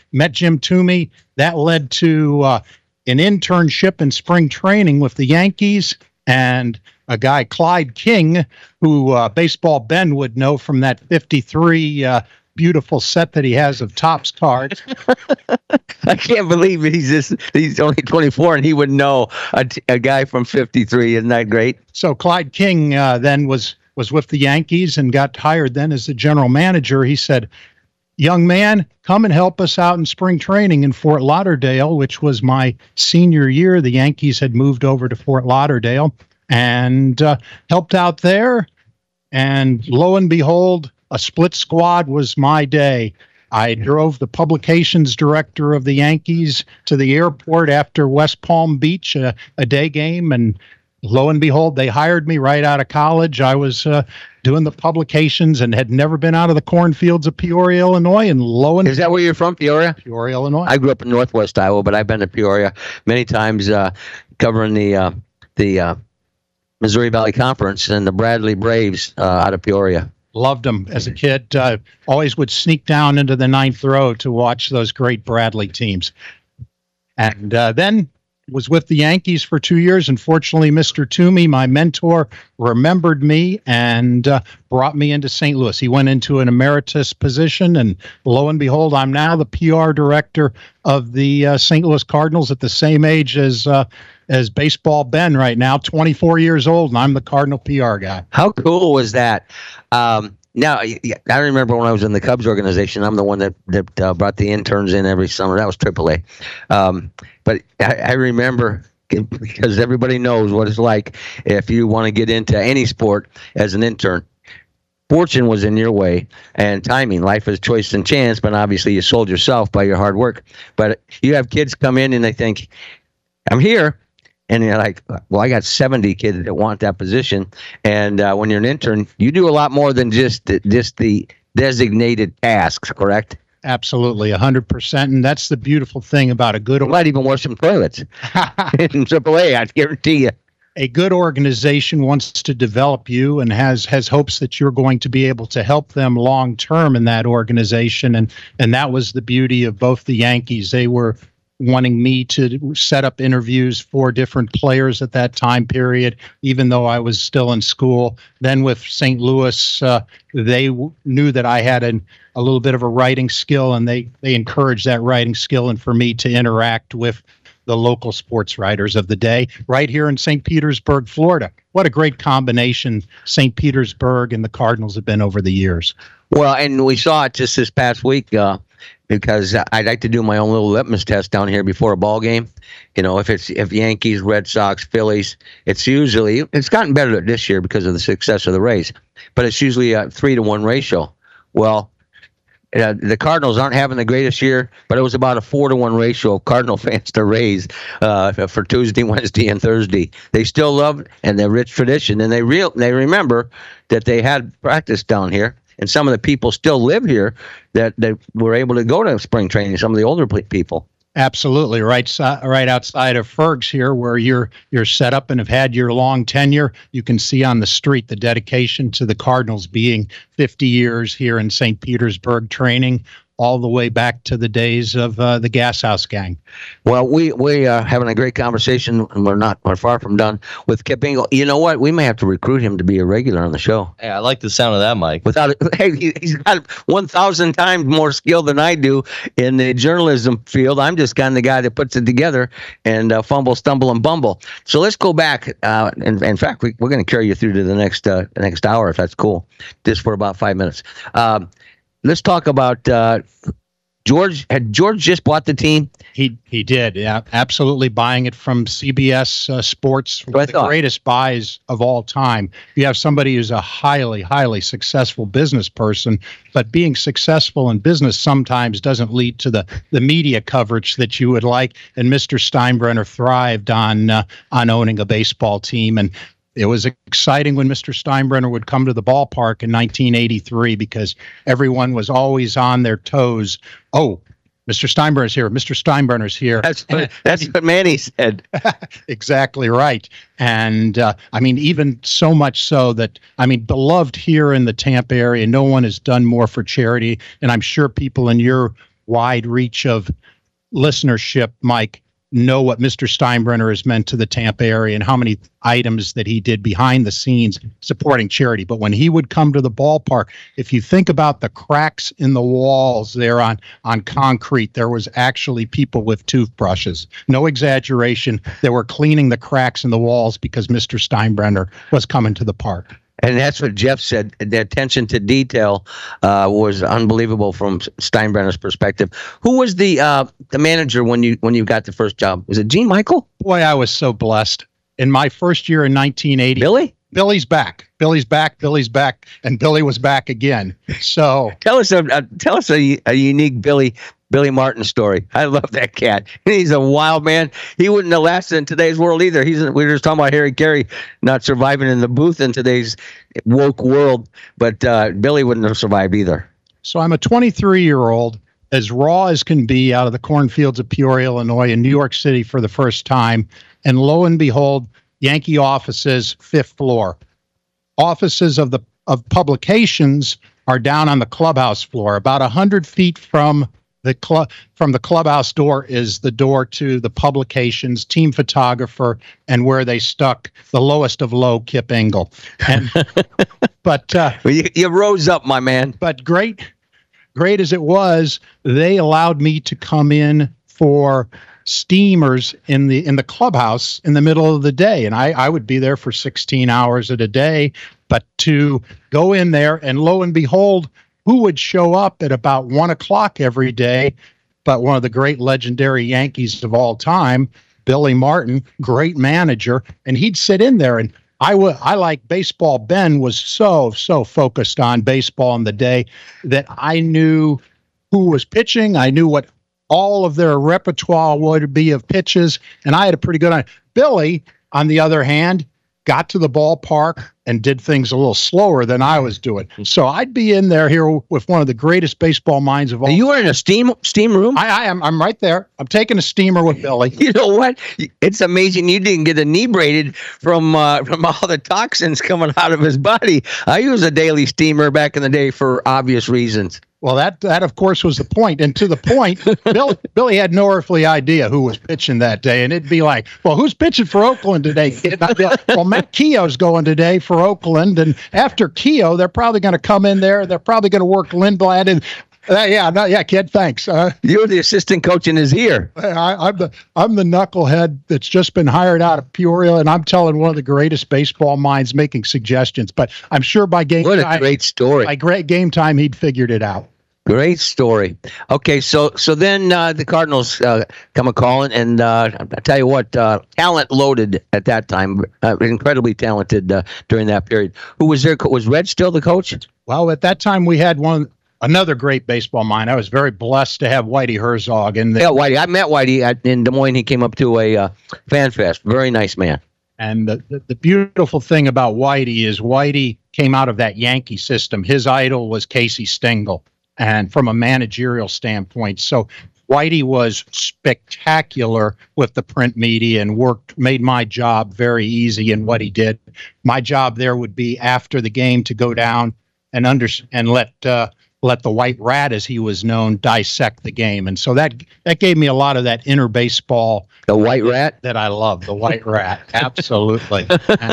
That led to an internship in spring training with the Yankees, and a guy, Clyde King, who Baseball Ben would know from that 53 beautiful set that he has of Topps cards. I can't believe he's only 24 and he would know a guy from 53. Isn't that great? So Clyde King then was with the Yankees and got hired then as the general manager. He said, young man, come and help us out in spring training in Fort Lauderdale, which was my senior year. The Yankees had moved over to Fort Lauderdale and helped out there. And lo and behold, a split squad was my day. I drove the publications director of the Yankees to the airport after West Palm Beach, a day game, and lo and behold, they hired me right out of college. I was doing the publications and had never been out of the cornfields of Peoria, Illinois. And is that where you're from, Peoria? Peoria, Illinois. I grew up in Northwest Iowa, but I've been to Peoria many times covering the Missouri Valley Conference and the Bradley Braves out of Peoria. Loved them as a kid. Always would sneak down into the ninth row to watch those great Bradley teams. And then was with the Yankees for 2 years. And fortunately, Mr. Toomey, my mentor, remembered me and brought me into St. Louis. He went into an emeritus position, and lo and behold, I'm now the PR director of the St. Louis Cardinals at the same age as Baseball Ben right now, 24 years old, and I'm the Cardinal PR guy. How cool was that? Now, I remember when I was in the Cubs organization, I'm the one that brought the interns in every summer. That was AAA. But I remember, because everybody knows what it's like if you want to get into any sport as an intern. Fortune was in your way, and timing. Life is choice and chance, but obviously you sold yourself by your hard work. But you have kids come in and they think, I'm here. And you're like, well, I got 70 kids that want that position. And when you're an intern, you do a lot more than just the designated tasks, correct? Absolutely, 100%. And that's the beautiful thing about a good... You might even wash some toilets in AAA, I guarantee you. A good organization wants to develop you and has hopes that you're going to be able to help them long term in that organization. And that was the beauty of both the Yankees. They were wanting me to set up interviews for different players at that time period, even though I was still in school. Then with St. Louis, they knew that I had a little bit of a writing skill, and they encouraged that writing skill and for me to interact with the local sports writers of the day right here in St. Petersburg, Florida. What a great combination St. Petersburg and the Cardinals have been over the years. Well, and we saw it just this past week, because I like to do my own little litmus test down here before a ball game. You know, if Yankees, Red Sox, Phillies, it's gotten better this year because of the success of the Rays, but it's usually a 3-to-1 ratio. Well, the Cardinals aren't having the greatest year, but it was about a 4-to-1 ratio of Cardinal fans to Rays for Tuesday, Wednesday, and Thursday. They still love and their rich tradition, and they remember that they had practice down here. And some of the people still live here that were able to go to spring training, some of the older people. Absolutely. Right outside of Ferg's here, where you're set up and have had your long tenure. You can see on the street the dedication to the Cardinals being 50 years here in St. Petersburg training, all the way back to the days of the Gas House Gang. Well, we are having a great conversation, and we're far from done with Kip Ingle. You know what? We may have to recruit him to be a regular on the show. Hey, I like the sound of that, Mike. He's got 1,000 times more skill than I do in the journalism field. I'm just kind of the guy that puts it together and fumble, stumble, and bumble. So let's go back. In fact, we're going to carry you through to the next hour, if that's cool, just for about 5 minutes. Let's talk about George just bought the team? He did, yeah, absolutely, buying it from CBS Sports, one of the greatest buys of all time. You have somebody who's a highly, highly successful business person, but being successful in business sometimes doesn't lead to the media coverage that you would like. And Mr. Steinbrenner thrived on owning a baseball team, and it was exciting when Mr. Steinbrenner would come to the ballpark in 1983 because everyone was always on their toes. Oh, Mr. Steinbrenner's here. Mr. Steinbrenner's here. That's what Manny said. Exactly right. And even so much so that, beloved here in the Tampa area, no one has done more for charity. And I'm sure people in your wide reach of listenership, Mike, know what Mr. Steinbrenner has meant to the Tampa area and how many items that he did behind the scenes supporting charity. But when he would come to the ballpark, if you think about the cracks in the walls there on concrete, there was actually people with toothbrushes. No exaggeration. They were cleaning the cracks in the walls because Mr. Steinbrenner was coming to the park. And that's what Jeff said. The attention to detail was unbelievable from Steinbrenner's perspective. Who was the manager when you got the first job? Was it Gene Michael? Boy, I was so blessed. In my first year in 1980, Billy? Billy's back. Billy's back. Billy's back, and Billy was back again. So tell us a unique Billy Martin story. I love that cat. He's a wild man. He wouldn't have lasted in today's world either. We were just talking about Harry Carey not surviving in the booth in today's woke world, but Billy wouldn't have survived either. So I'm a 23-year-old, as raw as can be, out of the cornfields of Peoria, Illinois, in New York City for the first time, and lo and behold, Yankee offices, 5th floor. Offices of publications are down on the clubhouse floor, about 100 feet from the clubhouse door is the door to the publications, team photographer, and where they stuck the lowest of low, Kip Engel. But you rose up, my man. But great as it was, they allowed me to come in for steamers in the clubhouse in the middle of the day, and I would be there for 16 hours at a day. But to go in there, and lo and behold, who would show up at about 1 o'clock every day but one of the great legendary Yankees of all time, Billy Martin, great manager, and he'd sit in there. And I like baseball. Ben was so focused on baseball in the day that I knew who was pitching. I knew what all of their repertoire would be of pitches, and I had a pretty good idea. Billy, on the other hand, got to the ballpark and did things a little slower than I was doing. So I'd be in there here with one of the greatest baseball minds of all. You were in a steam room? I am. I'm right there. I'm taking a steamer with Billy. You know what? It's amazing you didn't get inebriated from all the toxins coming out of his body. I used a daily steamer back in the day for obvious reasons. Well, that of course was the point. And to the point, Billy had no earthly idea who was pitching that day. And it'd be like, well, who's pitching for Oakland today? Well, Matt Keogh's going today for Oakland. And after Keogh, they're probably going to come in there. They're probably going to work Lindblad. And kid, thanks. You're the assistant coach in his ear. I'm the knucklehead that's just been hired out of Peoria, and I'm telling one of the greatest baseball minds making suggestions. But I'm sure by game time, what a great story! By great game time, he'd figured it out. Great story. Okay, so then the Cardinals come a calling, and I tell you what, talent loaded at that time, incredibly talented during that period. Who was there? Was Red still the coach? Well, at that time we had another great baseball mind. I was very blessed to have Whitey Herzog in there. Yeah, Whitey. I met Whitey in Des Moines. He came up to a fan fest. Very nice man. And the beautiful thing about Whitey is Whitey came out of that Yankee system. His idol was Casey Stengel. And from a managerial standpoint, so Whitey was spectacular with the print media and made my job very easy in what he did. My job there would be after the game to go down and let the White Rat, as he was known, dissect the game. And so that gave me a lot of that inner baseball. The White Rat? That I love, the White Rat, absolutely.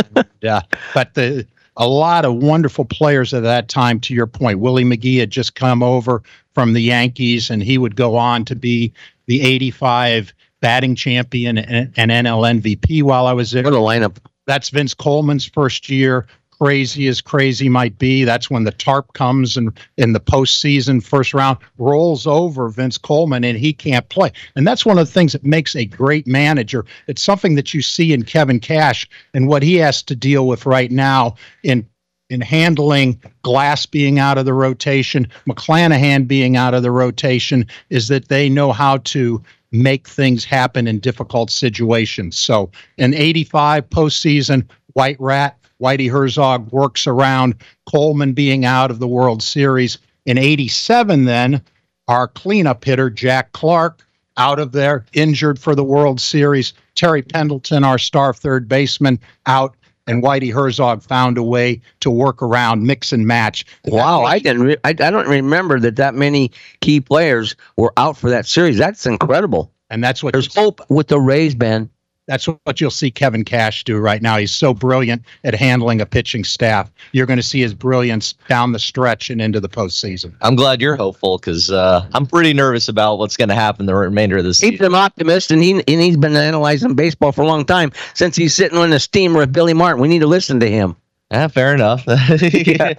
But a lot of wonderful players at that time, to your point. Willie McGee had just come over from the Yankees, and he would go on to be the 85 batting champion and NL MVP while I was there. What a lineup. That's Vince Coleman's first year. crazy as crazy might be, that's when the tarp comes and in the postseason first round rolls over Vince Coleman and he can't play. And that's one of the things that makes a great manager. It's something that you see in Kevin Cash and what he has to deal with right now in handling Glass being out of the rotation, McClanahan being out of the rotation, is that they know how to make things happen in difficult situations. So in 85 postseason, Whitey Herzog works around Coleman being out of the World Series. In 87 then, our cleanup hitter, Jack Clark, out of there, injured for the World Series. Terry Pendleton, our star third baseman, out. And Whitey Herzog found a way to work around, mix and match. Wow, I don't remember that many key players were out for that series. That's incredible. And that's what there's hope with the Rays, Ben. That's what you'll see Kevin Cash do right now. He's so brilliant at handling a pitching staff. You're going to see his brilliance down the stretch and into the postseason. I'm glad you're hopeful because I'm pretty nervous about what's going to happen the remainder of this season. Keep him optimist, and he's been analyzing baseball for a long time since he's sitting on the steamer with Billy Martin. We need to listen to him. Yeah, fair enough. Yeah.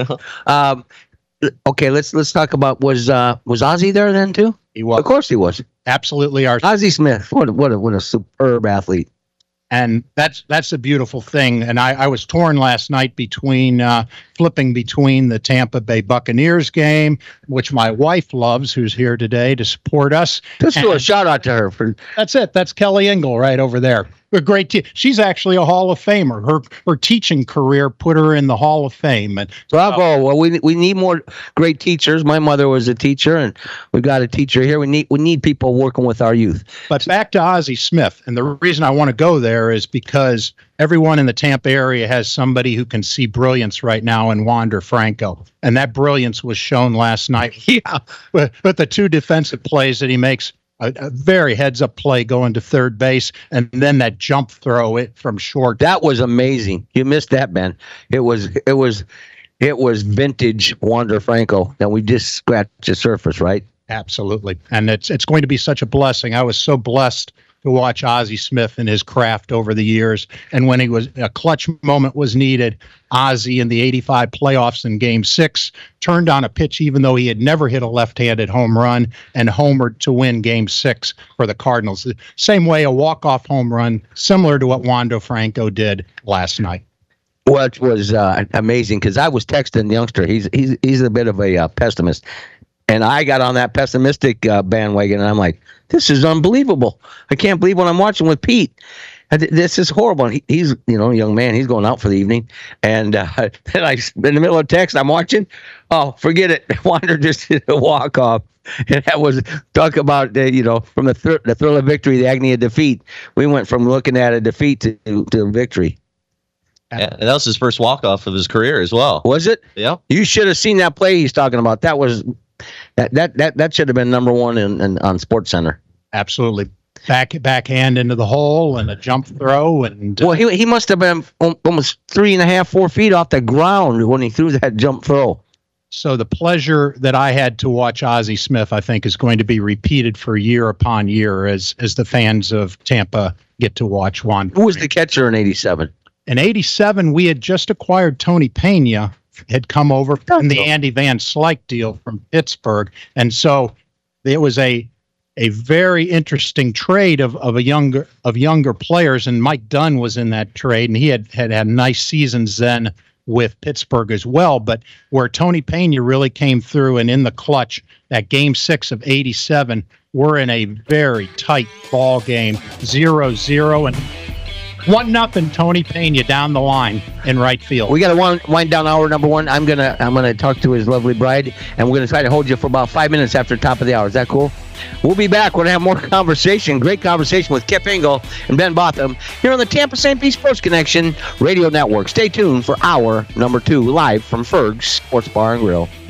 Okay, let's talk about was Ozzie there then too? He was. Of course he was. Absolutely, our Ozzie Smith. What a superb athlete. And that's a beautiful thing. And I was torn last night between flipping between the Tampa Bay Buccaneers game, which my wife loves, who's here today to support us. Just do a shout out to her. That's it. That's Kelly Engel right over there. A great she's actually a Hall of Famer. Her teaching career put her in the Hall of Fame. And bravo. Well, we need more great teachers. My mother was a teacher, and we got a teacher here. We need people working with our youth. But back to Ozzie Smith, and the reason I want to go there is because everyone in the Tampa area has somebody who can see brilliance right now in Wander Franco, and that brilliance was shown last night. Yeah, but the two defensive plays that he makes. A very heads-up play going to third base, and then that jump throw it from short. That was amazing. You missed that, Ben. It was vintage Wander Franco. Now we just scratched the surface, right? Absolutely, and it's going to be such a blessing. I was so blessed to watch Ozzie Smith and his craft over the years, and when a clutch moment was needed, Ozzie in the 85 playoffs in Game 6 turned on a pitch even though he had never hit a left-handed home run and homered to win Game 6 for the Cardinals. The same way a walk-off home run, similar to what Wander Franco did last night. Which was amazing because I was texting the youngster. He's a bit of a pessimist. And I got on that pessimistic bandwagon, and I'm like, this is unbelievable. I can't believe what I'm watching with Pete. This is horrible. He's a young man. He's going out for the evening. And then in the middle of text, I'm watching. Oh, forget it. Wander just did a walk-off. And that was, talk about, from the thrill of victory, the agony of defeat. We went from looking at a defeat to victory. Yeah, and that was his first walk-off of his career as well. Was it? Yeah. You should have seen that play he's talking about. That was... That should have been number one on SportsCenter. Absolutely, backhand into the hole and a jump throw and. Well, he must have been almost 3.5, 4 feet off the ground when he threw that jump throw. So the pleasure that I had to watch Ozzie Smith, I think, is going to be repeated for year upon year as the fans of Tampa get to watch Wander. Who was the catcher in 87? In 87, we had just acquired Tony Pena. Had come over from the Andy Van Slyke deal from Pittsburgh. And so it was a very interesting trade of younger players. And Mike Dunn was in that trade, and he had nice seasons then with Pittsburgh as well. But where Tony Pena really came through and in the clutch, that Game 6 of 87, we're in a very tight ball game, 0-0, and 1-0 Tony Pena down the line in right field. We got to wind down hour number one. I'm gonna talk to his lovely bride, and we're gonna try to hold you for about 5 minutes after the top of the hour. Is that cool? We'll be back. We're gonna have more conversation. Great conversation with Kip Engel and Ben Botham here on the Tampa St. Pete Sports Connection Radio Network. Stay tuned for hour number 2 live from Ferg's Sports Bar and Grill.